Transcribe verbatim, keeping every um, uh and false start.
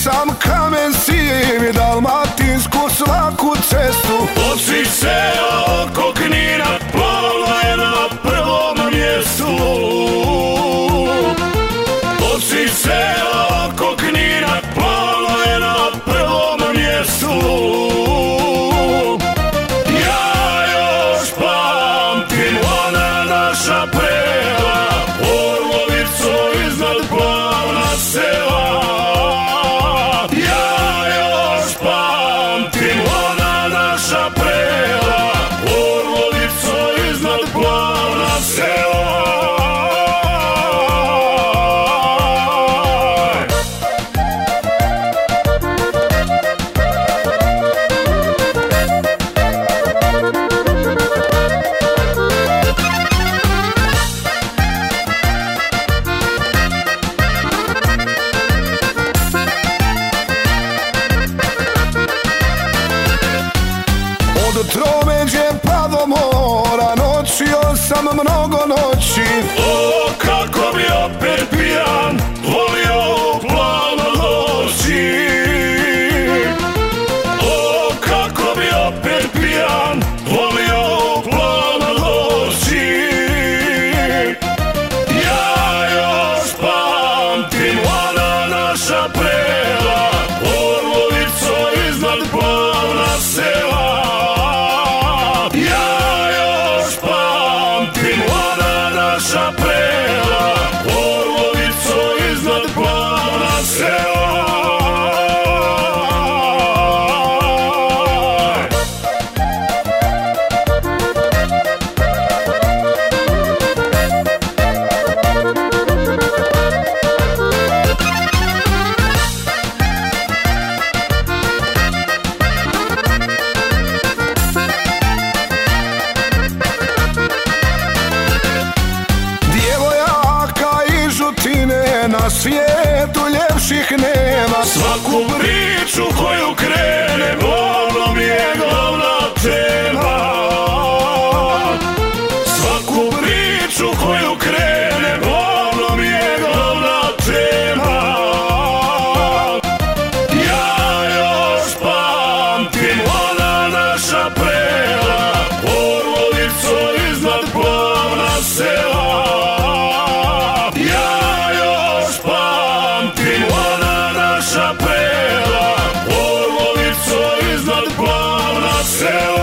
sam kamen siv i dalmatinsku svaku cestu. Od svih sela oko Knina Plavna je na prvom mjestu. Od svih sela oko Knina Plavna je na prvom mjestu. Ja još pamtim ona naša prela, Orlovicu iznad Plavna sela. Ja još pamtim ona naša prela, Orlovicu iznad Plavna sela. Od tromeđe pa do mora noćio sam mnogo noći. O, kako bi opet pijan volio u Plavno doći. O, kako bi opet pijan volio u Plavno doći. Ja još pamtim ona naša prela, Orlovicu iznad Plavna sela. Ja još pamtim ona naša prela, Orlovicu iznad Plavna sela. Na svijetu ljepših nema. Svaku priču koju krene bolno mi je glavna tema. Svaku priču koju krene bolno mi je glavna tema. Ja još pamtim ona naša prela, Orlovicu iznad Plavna sela. Naša prela, Orlovicu iznad Plavna sela.